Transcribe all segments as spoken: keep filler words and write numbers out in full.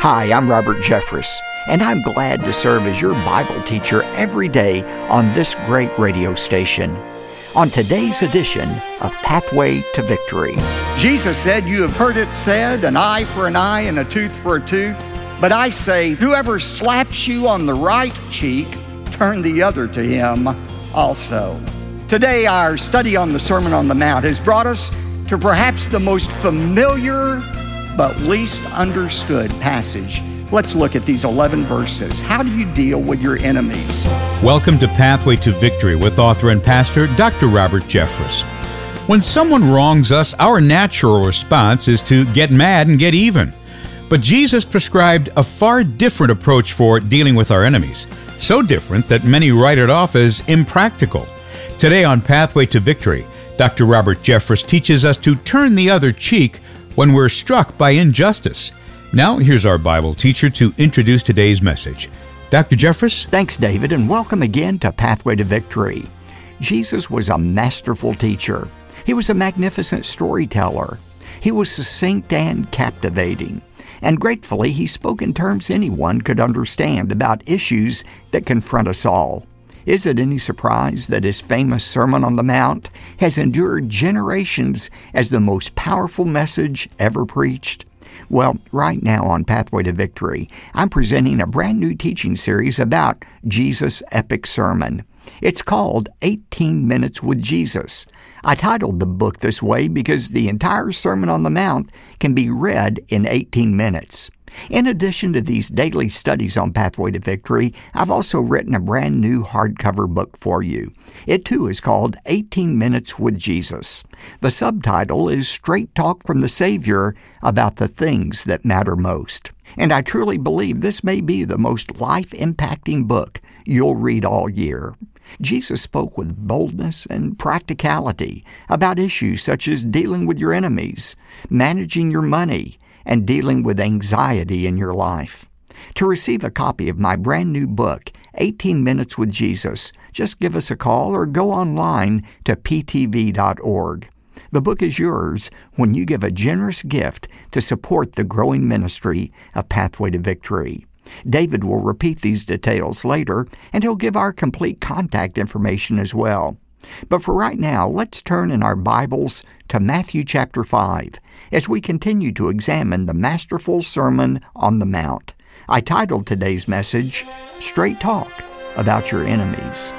Hi, I'm Robert Jeffress, and I'm glad to serve as your Bible teacher every day on this great radio station. On today's edition of Pathway to Victory. Jesus said, "You have heard it said, an eye for an eye and a tooth for a tooth. But I say, whoever slaps you on the right cheek, turn the other to him also." Today, our study on the Sermon on the Mount has brought us to perhaps the most familiar but least understood passage. Let's look at these eleven verses. How do you deal with your enemies? Welcome to Pathway to Victory with author and pastor Doctor Robert Jeffress. When someone wrongs us, our natural response is to get mad and get even. But Jesus prescribed a far different approach for dealing with our enemies, so different that many write it off as impractical. Today on Pathway to Victory, Doctor Robert Jeffress teaches us to turn the other cheek when we're struck by injustice. Now, here's our Bible teacher to introduce today's message. Doctor Jeffress? Thanks, David, and welcome again to Pathway to Victory. Jesus was a masterful teacher. He was a magnificent storyteller. He was succinct and captivating. And gratefully, he spoke in terms anyone could understand about issues that confront us all. Is it any surprise that his famous Sermon on the Mount has endured generations as the most powerful message ever preached? Well, right now on Pathway to Victory, I'm presenting a brand new teaching series about Jesus' epic sermon. It's called eighteen minutes with Jesus. I titled the book this way because the entire Sermon on the Mount can be read in eighteen minutes. In addition to these daily studies on Pathway to Victory, I've also written a brand new hardcover book for you. It too is called eighteen minutes with Jesus. The subtitle is Straight Talk from the Savior about the things that matter most. And I truly believe this may be the most life-impacting book you'll read all year. Jesus spoke with boldness and practicality about issues such as dealing with your enemies, managing your money, and dealing with anxiety in your life. To receive a copy of my brand new book, eighteen minutes with Jesus, just give us a call or go online to p t v dot org. The book is yours when you give a generous gift to support the growing ministry of Pathway to Victory. David will repeat these details later, and he'll give our complete contact information as well. But for right now, let's turn in our Bibles to Matthew chapter five as we continue to examine the masterful Sermon on the Mount. I titled today's message, Straight Talk About Your Enemies.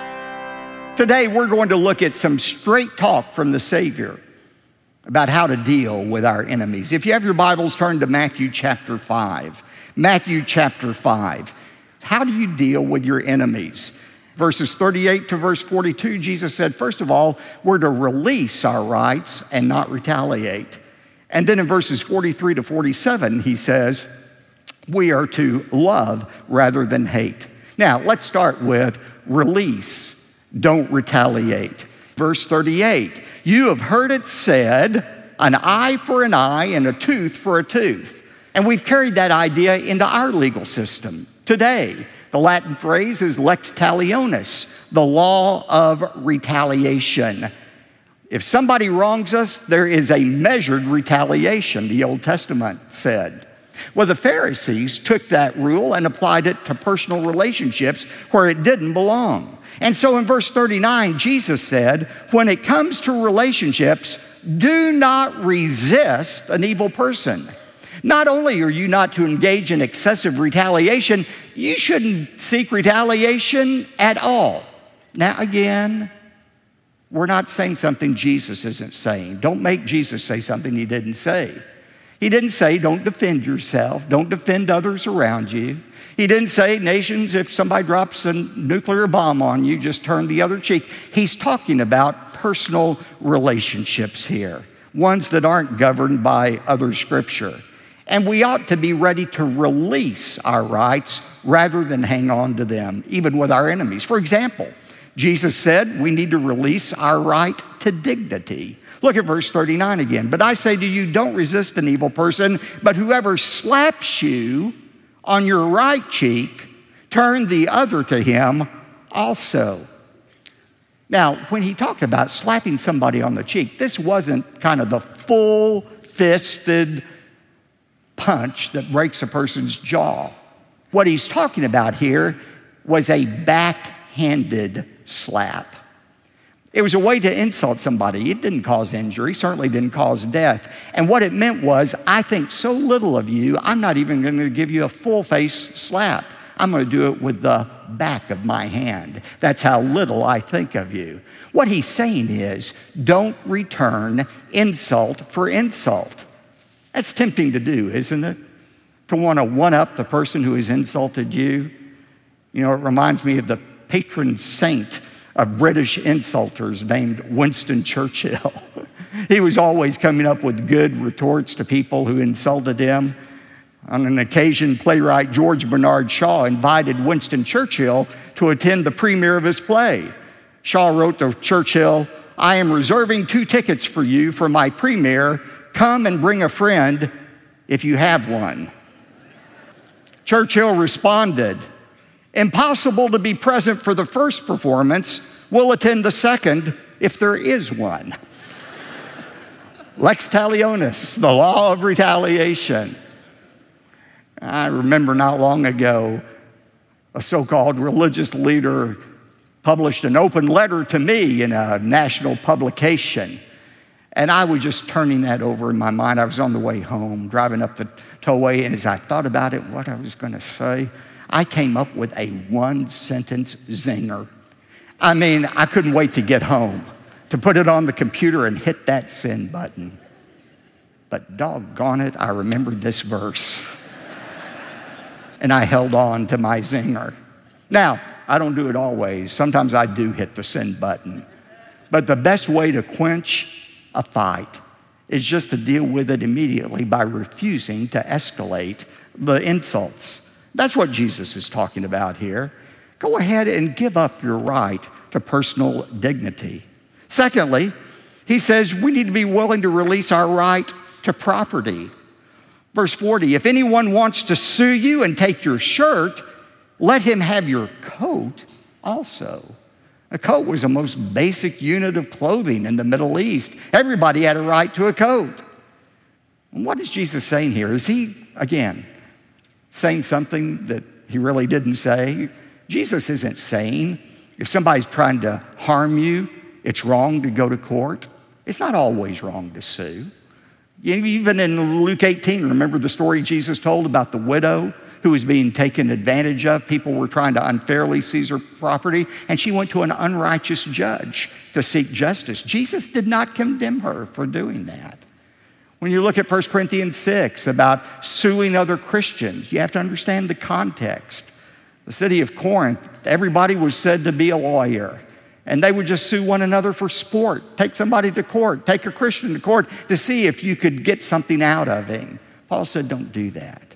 Today, we're going to look at some straight talk from the Savior about how to deal with our enemies. If you have your Bibles, turn to Matthew chapter five. Matthew chapter five. How do you deal with your enemies? Verses thirty-eight to verse forty-two, Jesus said, first of all, we're to release our rights and not retaliate. And then in verses forty-three to forty-seven, he says, we are to love rather than hate. Now, let's start with release, don't retaliate. Verse thirty-eight, you have heard it said, an eye for an eye and a tooth for a tooth. And we've carried that idea into our legal system today. The Latin phrase is lex talionis, the law of retaliation. If somebody wrongs us, there is a measured retaliation, the Old Testament said. Well, the Pharisees took that rule and applied it to personal relationships where it didn't belong. And so in verse thirty-nine, Jesus said, when it comes to relationships, do not resist an evil person. Not only are you not to engage in excessive retaliation, you shouldn't seek retaliation at all. Now, again, we're not saying something Jesus isn't saying. Don't make Jesus say something he didn't say. He didn't say, don't defend yourself. Don't defend others around you. He didn't say, nations, if somebody drops a nuclear bomb on you, just turn the other cheek. He's talking about personal relationships here, ones that aren't governed by other scripture. And we ought to be ready to release our rights rather than hang on to them, even with our enemies. For example, Jesus said we need to release our right to dignity. Look at verse thirty-nine again. But I say to you, don't resist an evil person, but whoever slaps you on your right cheek, turn the other to him also. Now, when he talked about slapping somebody on the cheek, this wasn't kind of the full-fisted punch that breaks a person's jaw. What he's talking about here was a backhanded slap. It was a way to insult somebody. It didn't cause injury, certainly didn't cause death. And what it meant was, I think so little of you, I'm not even going to give you a full face slap. I'm going to do it with the back of my hand. That's how little I think of you. What he's saying is, don't return insult for insult. That's tempting to do, isn't it? To want to one-up the person who has insulted you. You know, it reminds me of the patron saint of British insulters named Winston Churchill. He was always coming up with good retorts to people who insulted him. On an occasion, playwright George Bernard Shaw invited Winston Churchill to attend the premiere of his play. Shaw wrote to Churchill, "I am reserving two tickets for you for my premiere. Come and bring a friend if you have one." Churchill responded, "Impossible to be present for the first performance. We'll attend the second if there is one." Lex talionis, the law of retaliation. I remember not long ago, a so-called religious leader published an open letter to me in a national publication. And I was just turning that over in my mind. I was on the way home, driving up the tollway, and as I thought about it, what I was going to say, I came up with a one-sentence zinger. I mean, I couldn't wait to get home, to put it on the computer and hit that send button. But doggone it, I remembered this verse. And I held on to my zinger. Now, I don't do it always. Sometimes I do hit the send button. But the best way to quench a fight is just to deal with it immediately by refusing to escalate the insults. That's what Jesus is talking about here. Go ahead and give up your right to personal dignity. Secondly, he says we need to be willing to release our right to property. Verse forty, if anyone wants to sue you and take your shirt, let him have your coat also. A coat was the most basic unit of clothing in the Middle East. Everybody had a right to a coat. And what is Jesus saying here? Is he, again, saying something that he really didn't say? Jesus isn't saying if somebody's trying to harm you, it's wrong to go to court. It's not always wrong to sue. Even in Luke eighteen, remember the story Jesus told about the widow who was being taken advantage of? People were trying to unfairly seize her property, and she went to an unrighteous judge to seek justice. Jesus did not condemn her for doing that. When you look at First Corinthians six about suing other Christians, you have to understand the context. The city of Corinth, everybody was said to be a lawyer. And they would just sue one another for sport. Take somebody to court, take a Christian to court to see if you could get something out of him. Paul said, don't do that.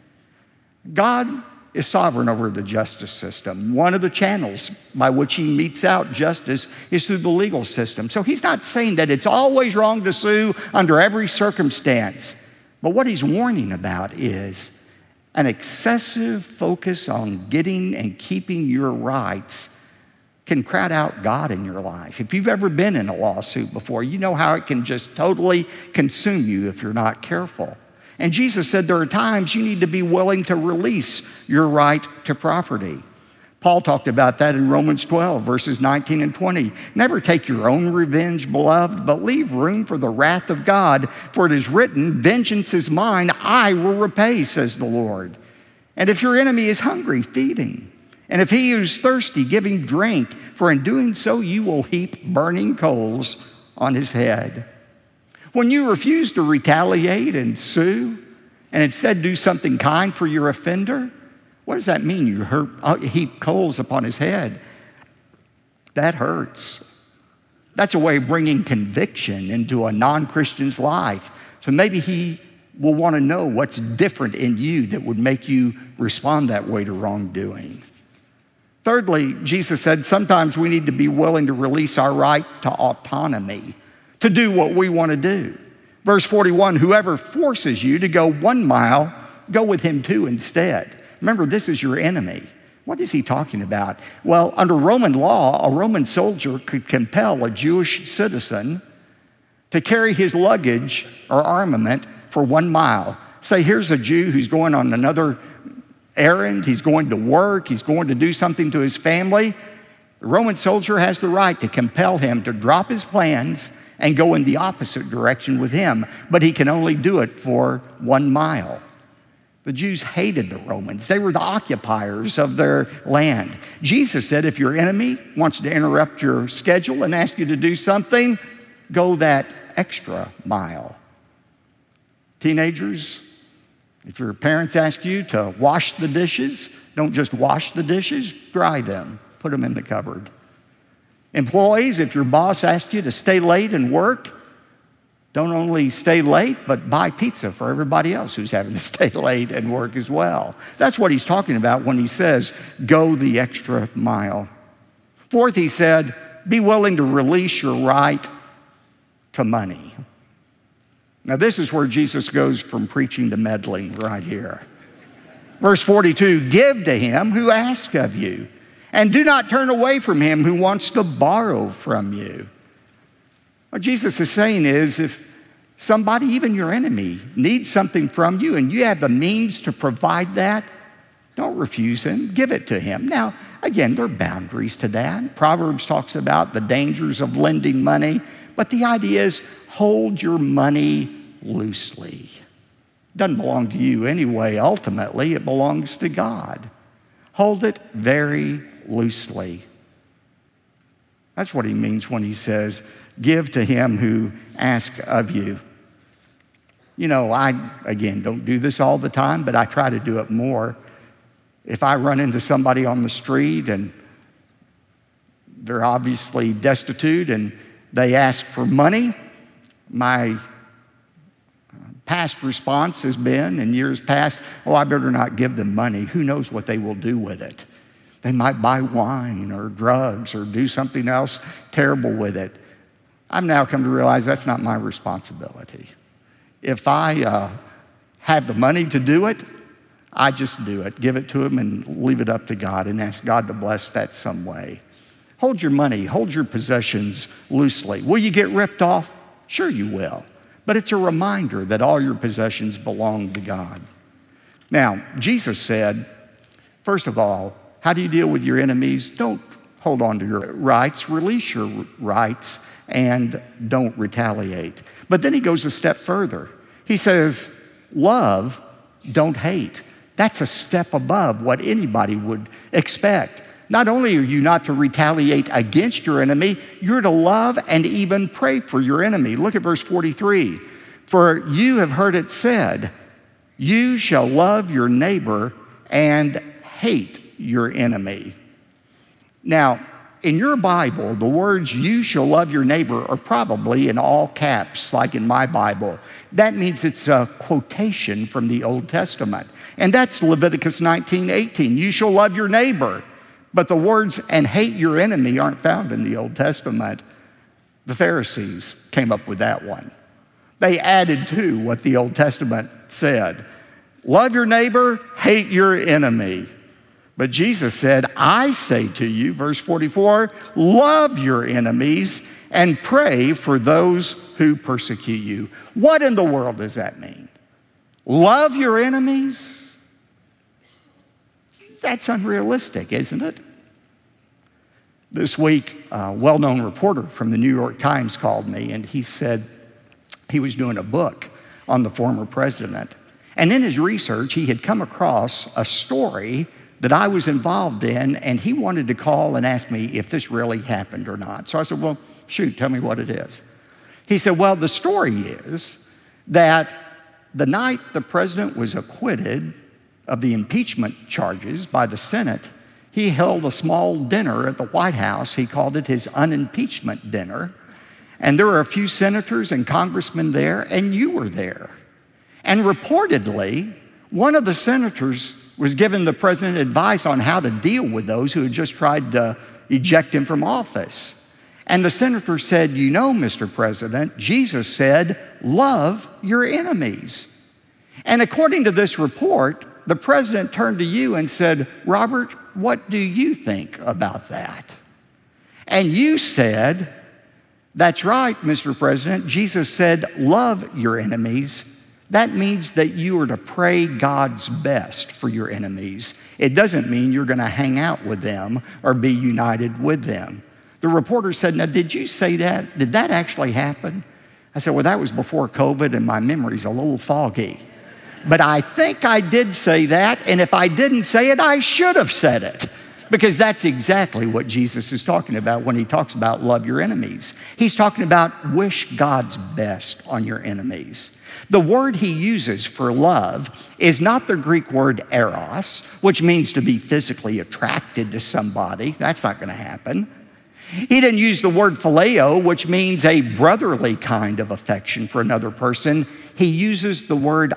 God is sovereign over the justice system. One of the channels by which he metes out justice is through the legal system. So he's not saying that it's always wrong to sue under every circumstance. But what he's warning about is an excessive focus on getting and keeping your rights can crowd out God in your life. If you've ever been in a lawsuit before, you know how it can just totally consume you if you're not careful. And Jesus said there are times you need to be willing to release your right to property. Paul talked about that in Romans twelve, verses nineteen and twenty. Never take your own revenge, beloved, but leave room for the wrath of God, for it is written, vengeance is mine, I will repay, says the Lord. And if your enemy is hungry, feed him. And if he is thirsty, give him drink, for in doing so you will heap burning coals on his head. When you refuse to retaliate and sue, and instead do something kind for your offender, what does that mean? You hurt, heap coals upon his head. That hurts. That's a way of bringing conviction into a non-Christian's life. So maybe he will want to know what's different in you that would make you respond that way to wrongdoing. Thirdly, Jesus said sometimes we need to be willing to release our right to autonomy, to do what we want to do. Verse forty-one, whoever forces you to go one mile, go with him two instead. Remember, this is your enemy. What is he talking about? Well, under Roman law, a Roman soldier could compel a Jewish citizen to carry his luggage or armament for one mile. say, here's a Jew who's going on another errand, he's going to work, he's going to do something to his family. The Roman soldier has the right to compel him to drop his plans and go in the opposite direction with him, but he can only do it for one mile. The Jews hated the Romans. They were the occupiers of their land. Jesus said, if your enemy wants to interrupt your schedule and ask you to do something, go that extra mile. Teenagers, if your parents ask you to wash the dishes, don't just wash the dishes, dry them, put them in the cupboard. Employees, if your boss asks you to stay late and work, don't only stay late, but buy pizza for everybody else who's having to stay late and work as well. That's what he's talking about when he says, go the extra mile. Fourth, he said, be willing to release your right to money. Now, this is where Jesus goes from preaching to meddling right here. Verse forty-two, give to him who asks of you, and do not turn away from him who wants to borrow from you. What Jesus is saying is, if somebody, even your enemy, needs something from you and you have the means to provide that, don't refuse him. Give it to him. Now, again, there are boundaries to that. Proverbs talks about the dangers of lending money, but the idea is hold your money loosely. It doesn't belong to you anyway. Ultimately, it belongs to God. Hold it very loosely. That's what he means when he says, give to him who asks of you. You know, I, again, don't do this all the time, but I try to do it more. If I run into somebody on the street and they're obviously destitute and they ask for money, my past response has been, in years past, oh, I better not give them money. Who knows what they will do with it? They might buy wine or drugs or do something else terrible with it. I've now come to realize that's not my responsibility. If I uh, have the money to do it, I just do it. Give it to him and leave it up to God and ask God to bless that some way. Hold your money, hold your possessions loosely. Will you get ripped off? Sure you will. But it's a reminder that all your possessions belong to God. Now, Jesus said, first of all, how do you deal with your enemies? Don't hold on to your rights. Release your rights and don't retaliate. But then he goes a step further. He says, love, don't hate. That's a step above what anybody would expect. Not only are you not to retaliate against your enemy, you're to love and even pray for your enemy. Look at verse forty-three. For you have heard it said, you shall love your neighbor and hate your enemy. Now, in your Bible, the words you shall love your neighbor are probably in all caps, like in my Bible. That means it's a quotation from the Old Testament. And that's Leviticus nineteen eighteen. You shall love your neighbor. But the words, and hate your enemy, aren't found in the Old Testament. The Pharisees came up with that one. They added to what the Old Testament said. Love your neighbor, hate your enemy. But Jesus said, I say to you, verse forty-four, love your enemies and pray for those who persecute you. What in the world does that mean? Love your enemies? That's unrealistic, isn't it? This week, a well-known reporter from the New York Times called me, and he said he was doing a book on the former president. And in his research, he had come across a story that I was involved in, and he wanted to call and ask me if this really happened or not. So I said, well, shoot, tell me what it is. He said, well, the story is that the night the president was acquitted of the impeachment charges by the Senate, he held a small dinner at the White House. He called it his unimpeachment dinner. And there were a few senators and congressmen there, and you were there. And reportedly, one of the senators was giving the president advice on how to deal with those who had just tried to eject him from office. And the senator said, you know, Mister President, Jesus said, love your enemies. And according to this report, the president turned to you and said, Robert, what do you think about that? And you said, that's right, Mister President. Jesus said, love your enemies. That means that you are to pray God's best for your enemies. It doesn't mean you're going to hang out with them or be united with them. The reporter said, now, did you say that? Did that actually happen? I said, well, that was before COVID and my memory's a little foggy. But I think I did say that, and if I didn't say it, I should have said it. Because that's exactly what Jesus is talking about when he talks about love your enemies. He's talking about wish God's best on your enemies. The word he uses for love is not the Greek word eros, which means to be physically attracted to somebody. That's not going to happen. He didn't use the word phileo, which means a brotherly kind of affection for another person. He uses the word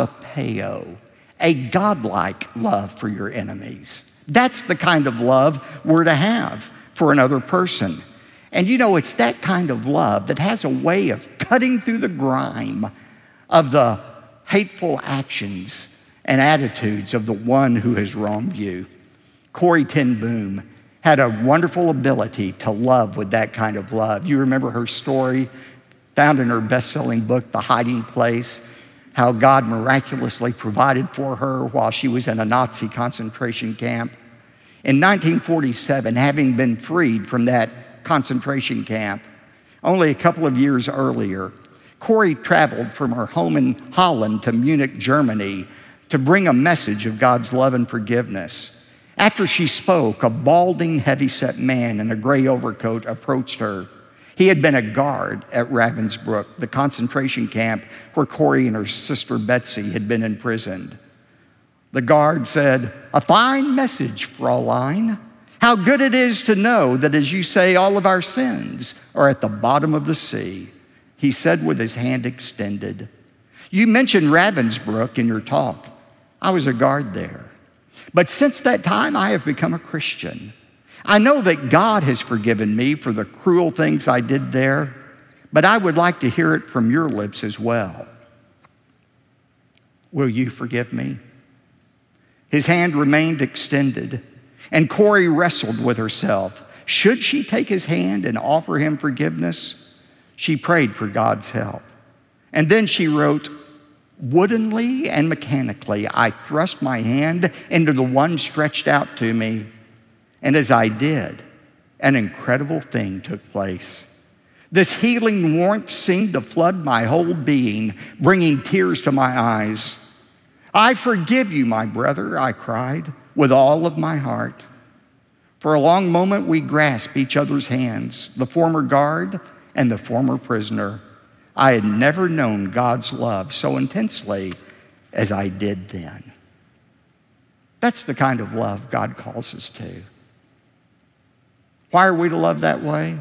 agapeo, a godlike love for your enemies. That's the kind of love we're to have for another person. And you know, it's that kind of love that has a way of cutting through the grime of the hateful actions and attitudes of the one who has wronged you. Corrie ten Boom had a wonderful ability to love with that kind of love. You remember her story, found in her best-selling book, The Hiding Place, how God miraculously provided for her while she was in a Nazi concentration camp. In nineteen forty-seven, having been freed from that concentration camp, only a couple of years earlier, Corrie traveled from her home in Holland to Munich, Germany, to bring a message of God's love and forgiveness. After she spoke, a balding, heavy-set man in a gray overcoat approached her. He had been a guard at Ravensbrück, the concentration camp where Corrie and her sister Betsy had been imprisoned. The guard said, "A fine message, Fraulein. How good it is to know that, as you say, all of our sins are at the bottom of the sea," he said with his hand extended. "You mentioned Ravensbrück in your talk. I was a guard there. But since that time, I have become a Christian. I know that God has forgiven me for the cruel things I did there, but I would like to hear it from your lips as well. Will you forgive me?" His hand remained extended, and Corrie wrestled with herself. Should she take his hand and offer him forgiveness? She prayed for God's help. And then she wrote, "Woodenly and mechanically, I thrust my hand into the one stretched out to me. And as I did, an incredible thing took place. This healing warmth seemed to flood my whole being, bringing tears to my eyes. 'I forgive you, my brother,' I cried, with all of my heart." For a long moment, we grasped each other's hands, the former guard and the former prisoner. I had never known God's love so intensely as I did then. That's the kind of love God calls us to. Why are we to love that way?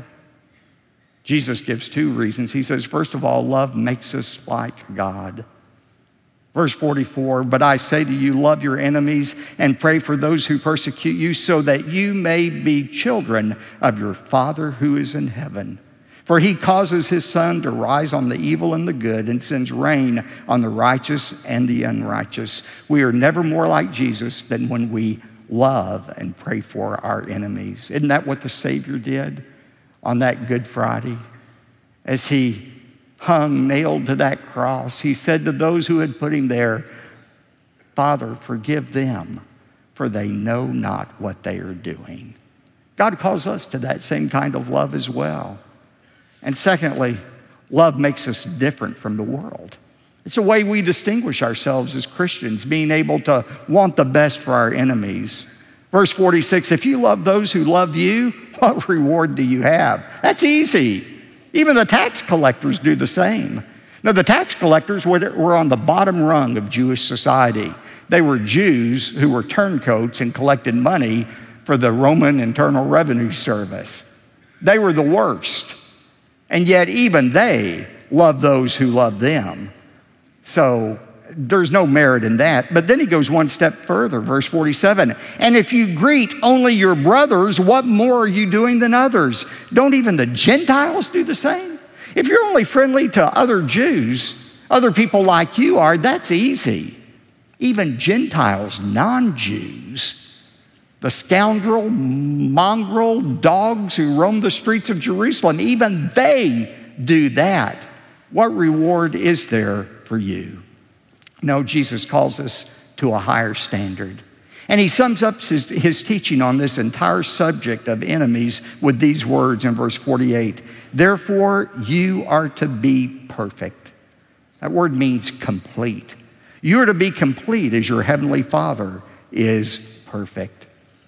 Jesus gives two reasons. He says, first of all, love makes us like God. Verse forty-four, "But I say to you, love your enemies and pray for those who persecute you, so that you may be children of your Father who is in heaven. For he causes his sun to rise on the evil and the good and sends rain on the righteous and the unrighteous." We are never more like Jesus than when we love and pray for our enemies. Isn't that what the Savior did on that Good Friday? As he hung nailed to that cross, he said to those who had put him there, "Father, forgive them, for they know not what they are doing." God calls us to that same kind of love as well. And secondly, love makes us different from the world. It's a way we distinguish ourselves as Christians, being able to want the best for our enemies. Verse forty-six, "If you love those who love you, what reward do you have?" That's easy. Even the tax collectors do the same. Now, the tax collectors were on the bottom rung of Jewish society. They were Jews who were turncoats and collected money for the Roman Internal Revenue Service. They were the worst. And yet even they love those who love them. So there's no merit in that. But then he goes one step further, verse forty-seven. "And if you greet only your brothers, what more are you doing than others? Don't even the Gentiles do the same?" If you're only friendly to other Jews, other people like you are, that's easy. Even Gentiles, non-Jews, the scoundrel, mongrel dogs who roam the streets of Jerusalem, even they do that. What reward is there for you? No, Jesus calls us to a higher standard. And he sums up his, his teaching on this entire subject of enemies with these words in verse forty-eight. Therefore, you are to be perfect. That word means complete. You are to be complete as your heavenly Father is perfect.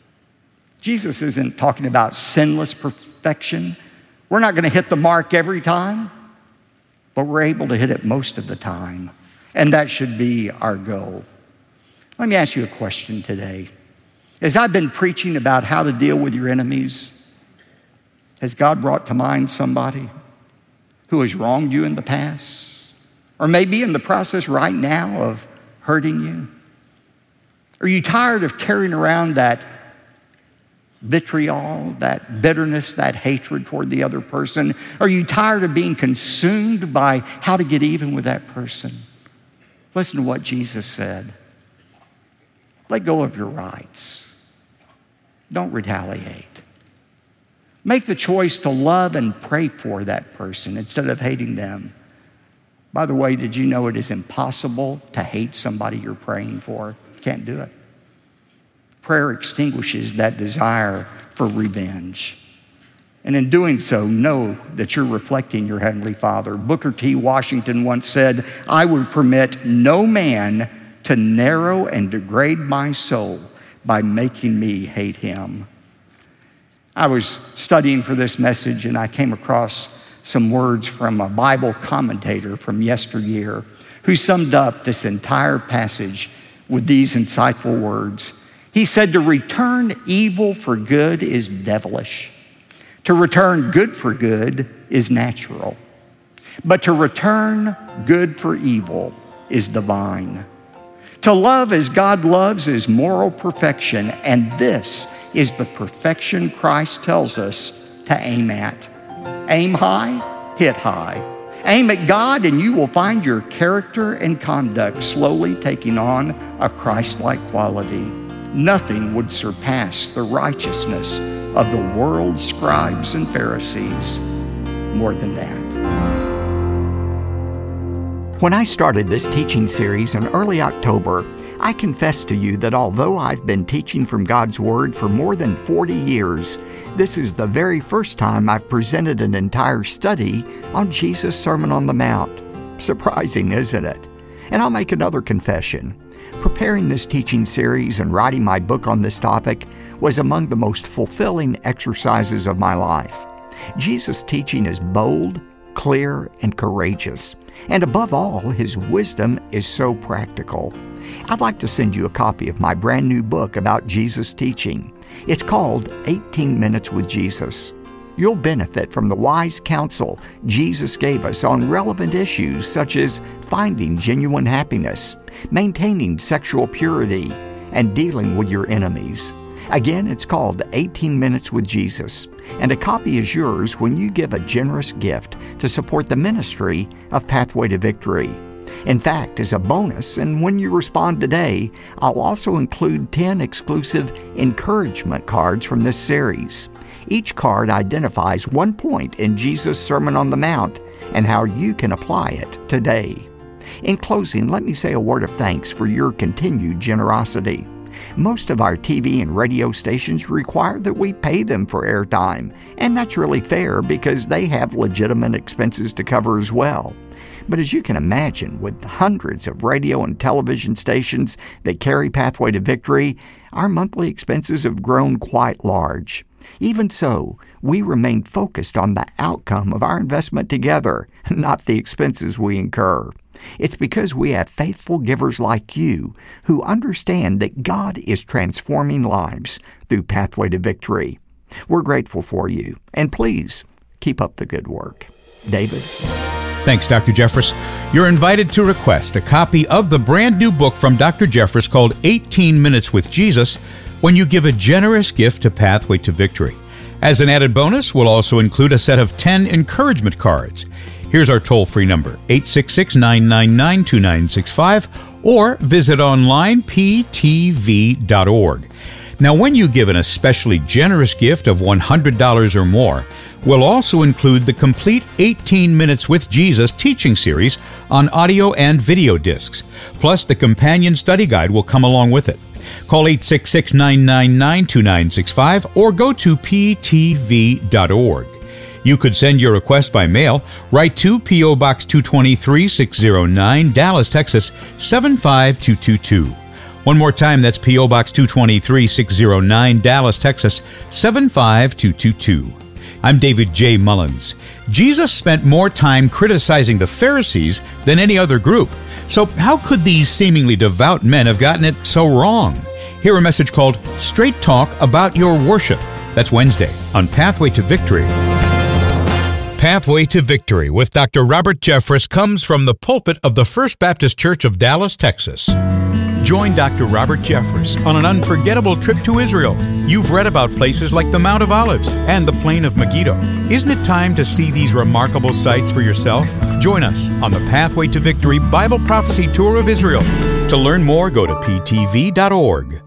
Jesus isn't talking about sinless perfection. We're not going to hit the mark every time, but we're able to hit it most of the time. And that should be our goal. Let me ask you a question today. As I've been preaching about how to deal with your enemies, has God brought to mind somebody who has wronged you in the past? Or maybe in the process right now of hurting you? Are you tired of carrying around that vitriol, that bitterness, that hatred toward the other person? Are you tired of being consumed by how to get even with that person? Listen to what Jesus said. Let go of your rights. Don't retaliate. Make the choice to love and pray for that person instead of hating them. By the way, did you know it is impossible to hate somebody you're praying for? You can't do it. Prayer extinguishes that desire for revenge. And in doing so, know that you're reflecting your Heavenly Father. Booker T. Washington once said, I would permit no man to narrow and degrade my soul by making me hate him. I was studying for this message and I came across some words from a Bible commentator from yesteryear who summed up this entire passage with these insightful words. He said, to return evil for good is devilish. To return good for good is natural. But to return good for evil is divine. To love as God loves is moral perfection, and this is the perfection Christ tells us to aim at. Aim high, hit high. Aim at God and you will find your character and conduct slowly taking on a Christ-like quality. Nothing would surpass the righteousness of the world's scribes and Pharisees more than that. When I started this teaching series in early October, I confess to you that although I've been teaching from God's Word for more than forty years, this is the very first time I've presented an entire study on Jesus' Sermon on the Mount. Surprising, isn't it? And I'll make another confession. Preparing this teaching series and writing my book on this topic was among the most fulfilling exercises of my life. Jesus' teaching is bold, clear, and courageous. And above all, his wisdom is so practical. I'd like to send you a copy of my brand new book about Jesus' teaching. It's called eighteen minutes with Jesus. You'll benefit from the wise counsel Jesus gave us on relevant issues such as finding genuine happiness, maintaining sexual purity, and dealing with your enemies. Again, it's called eighteen minutes with Jesus, and a copy is yours when you give a generous gift to support the ministry of Pathway to Victory. In fact, as a bonus, and when you respond today, I'll also include ten exclusive encouragement cards from this series. Each card identifies one point in Jesus' Sermon on the Mount and how you can apply it today. In closing, let me say a word of thanks for your continued generosity. Most of our T V and radio stations require that we pay them for airtime, and that's really fair because they have legitimate expenses to cover as well. But as you can imagine, with hundreds of radio and television stations that carry Pathway to Victory, our monthly expenses have grown quite large. Even so, we remain focused on the outcome of our investment together, not the expenses we incur. It's because we have faithful givers like you who understand that God is transforming lives through Pathway to Victory. We're grateful for you, and please keep up the good work. David? Thanks, Doctor Jeffress. You're invited to request a copy of the brand new book from Doctor Jeffress called eighteen minutes with Jesus when you give a generous gift to Pathway to Victory. As an added bonus, we'll also include a set of ten encouragement cards. Here's our toll-free number, eight six six, nine nine nine, two nine six five, or visit online p t v dot org. Now, when you give an especially generous gift of one hundred dollars or more, will also include the complete eighteen Minutes with Jesus teaching series on audio and video discs. Plus, the companion study guide will come along with it. Call eight six six, nine nine nine, two nine six five or go to p t v dot org. You could send your request by mail. Write to P O. Box two twenty-three, six oh nine, Dallas, Texas, seven five two two two. One more time, that's P O. Box two twenty-three, six oh nine, Dallas, Texas, seven five two two two. I'm David J. Mullins. Jesus spent more time criticizing the Pharisees than any other group. So how could these seemingly devout men have gotten it so wrong? Hear a message called Straight Talk About Your Worship. That's Wednesday on Pathway to Victory. Pathway to Victory with Doctor Robert Jeffress comes from the pulpit of the First Baptist Church of Dallas, Texas. Join Doctor Robert Jeffress on an unforgettable trip to Israel. You've read about places like the Mount of Olives and the Plain of Megiddo. Isn't it time to see these remarkable sights for yourself? Join us on the Pathway to Victory Bible Prophecy Tour of Israel. To learn more, go to p t v dot org.